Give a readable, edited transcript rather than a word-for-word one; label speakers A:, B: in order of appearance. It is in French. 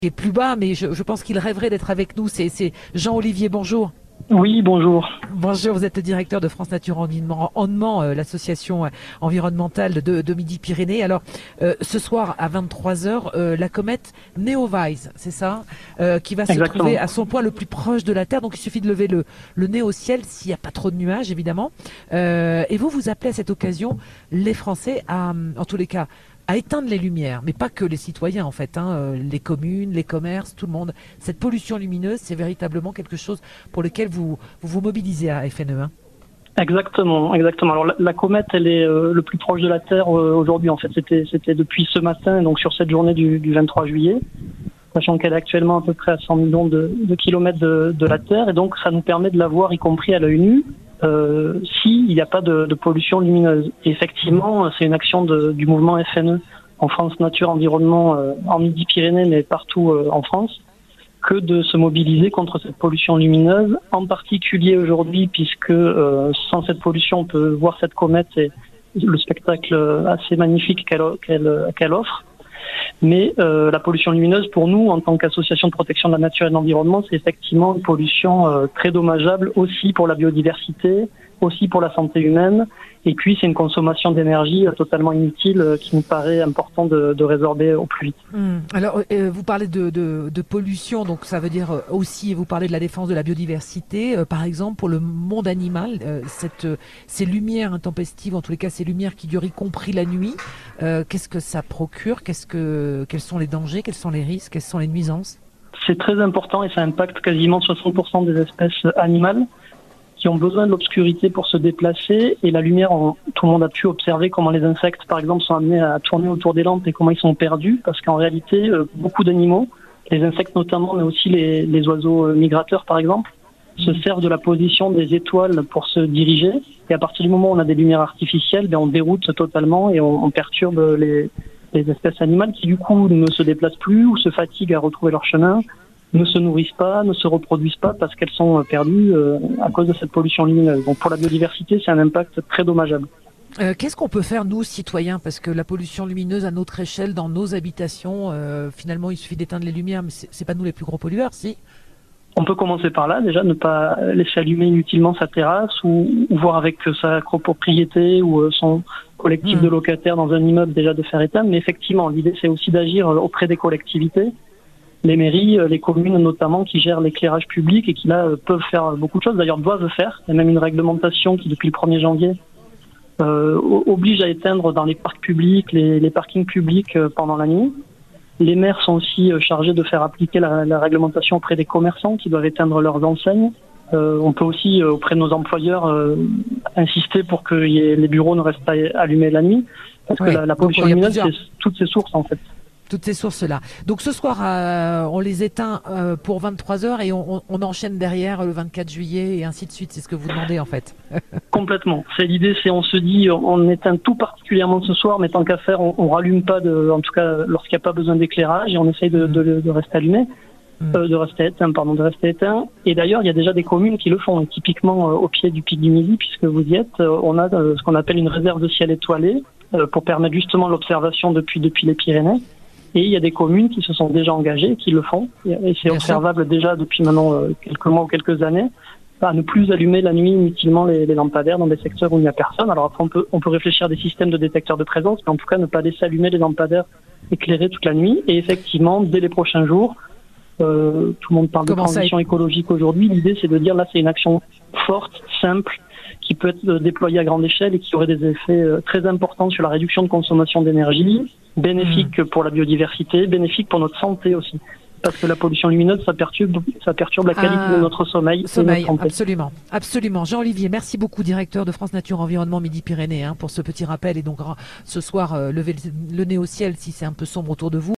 A: est plus bas, mais je pense qu'il rêverait d'être avec nous. C'est Jean-Olivier, bonjour.
B: Oui, bonjour.
A: Bonjour, vous êtes le directeur de France Nature Environnement, l'association environnementale de Midi-Pyrénées. Alors, ce soir à 23 heures, la comète Neowise, c'est ça, qui va se
B: Exactement.
A: trouver à son point le plus proche de la Terre. Donc, il suffit de lever le nez au ciel s'il n'y a pas trop de nuages, évidemment. Et vous appelez à cette occasion les Français en tous les cas, à éteindre les lumières, mais pas que les citoyens en fait, les communes, les commerces, tout le monde. Cette pollution lumineuse, c'est véritablement quelque chose pour lequel vous mobilisez à FNE.
B: Exactement, exactement. Alors la comète, elle est le plus proche de la Terre aujourd'hui. En fait, c'était depuis ce matin, donc sur cette journée du 23 juillet, sachant qu'elle est actuellement à peu près à 100 millions de kilomètres de la Terre, et donc ça nous permet de la voir, y compris à l'œil nu, s'il n'y a pas de pollution lumineuse. Et effectivement, c'est une action du mouvement FNE en France Nature Environnement, en Midi-Pyrénées, mais partout en France, que de se mobiliser contre cette pollution lumineuse, en particulier aujourd'hui, puisque sans cette pollution, on peut voir cette comète et le spectacle assez magnifique qu'elle offre. Mais la pollution lumineuse, pour nous, en tant qu'association de protection de la nature et de l'environnement, c'est effectivement une pollution très dommageable aussi pour la biodiversité, aussi pour la santé humaine. Et puis, c'est une consommation d'énergie totalement inutile qui nous paraît important de résorber au plus vite.
A: Alors, vous parlez de pollution, donc ça veut dire aussi, vous parlez de la défense de la biodiversité. Par exemple, pour le monde animal, ces lumières intempestives, en tous les cas ces lumières qui durent y compris la nuit, qu'est-ce que ça procure? Quels sont les dangers? Quels sont les risques? Quelles sont les nuisances?
B: C'est très important et ça impacte quasiment 60% des espèces animales qui ont besoin de l'obscurité pour se déplacer. Et la lumière, tout le monde a pu observer comment les insectes, par exemple, sont amenés à tourner autour des lampes et comment ils sont perdus. Parce qu'en réalité, beaucoup d'animaux, les insectes notamment, mais aussi les oiseaux migrateurs, par exemple, se servent de la position des étoiles pour se diriger. Et à partir du moment où on a des lumières artificielles, on déroute totalement et on perturbe les espèces animales qui, du coup, ne se déplacent plus ou se fatiguent à retrouver leur chemin, ne se nourrissent pas, ne se reproduisent pas parce qu'elles sont perdues à cause de cette pollution lumineuse. Donc pour la biodiversité, c'est un impact très dommageable.
A: Qu'est-ce qu'on peut faire, nous, citoyens? Parce que la pollution lumineuse à notre échelle, dans nos habitations, finalement, il suffit d'éteindre les lumières, mais c'est pas nous les plus gros pollueurs, si?
B: On peut commencer par là, déjà, ne pas laisser allumer inutilement sa terrasse ou voir avec sa copropriété ou son collectif de locataires dans un immeuble déjà de faire éteindre. Mais effectivement, l'idée, c'est aussi d'agir auprès des collectivités. Les mairies, les communes notamment, qui gèrent l'éclairage public et qui là peuvent faire beaucoup de choses, d'ailleurs doivent faire. Il y a même une réglementation qui, depuis le 1er janvier, oblige à éteindre dans les parcs publics, les parkings publics pendant la nuit. Les maires sont aussi chargés de faire appliquer la réglementation auprès des commerçants qui doivent éteindre leurs enseignes. On peut aussi, auprès de nos employeurs, insister pour que les bureaux ne restent pas allumés la nuit, parce que la pollution lumineuse, c'est toutes ces sources en fait.
A: Toutes ces sources-là. Donc ce soir, on les éteint pour 23 heures et on enchaîne derrière le 24 juillet et ainsi de suite. C'est ce que vous demandez en fait.
B: Complètement. C'est l'idée, on se dit, on éteint tout particulièrement ce soir, mais tant qu'à faire, on rallume pas, en tout cas lorsqu'il n'y a pas besoin d'éclairage, et on essaye de rester allumé, de rester éteint. Et d'ailleurs, il y a déjà des communes qui le font. Et typiquement au pied du pic du Midi, puisque vous y êtes, on a ce qu'on appelle une réserve de ciel étoilé pour permettre justement l'observation depuis les Pyrénées. Et il y a des communes qui se sont déjà engagées, qui le font, et c'est observable déjà depuis maintenant quelques mois ou quelques années, à ne plus allumer la nuit inutilement les lampadaires dans des secteurs où il n'y a personne. Alors après, on peut réfléchir à des systèmes de détecteurs de présence, mais en tout cas ne pas laisser allumer les lampadaires éclairés toute la nuit. Et effectivement, dès les prochains jours, tout le monde parle de transition écologique aujourd'hui. L'idée, c'est de dire là, c'est une action forte, simple, qui peut être déployée à grande échelle et qui aurait des effets très importants sur la réduction de consommation d'énergie, bénéfique pour la biodiversité, bénéfique pour notre santé aussi. Parce que la pollution lumineuse, ça perturbe la qualité de notre sommeil.
A: Sommeil, absolument. Absolument. Jean-Olivier, merci beaucoup, directeur de France Nature Environnement Midi-Pyrénées, pour ce petit rappel. Et donc, ce soir, levez le nez au ciel si c'est un peu sombre autour de vous.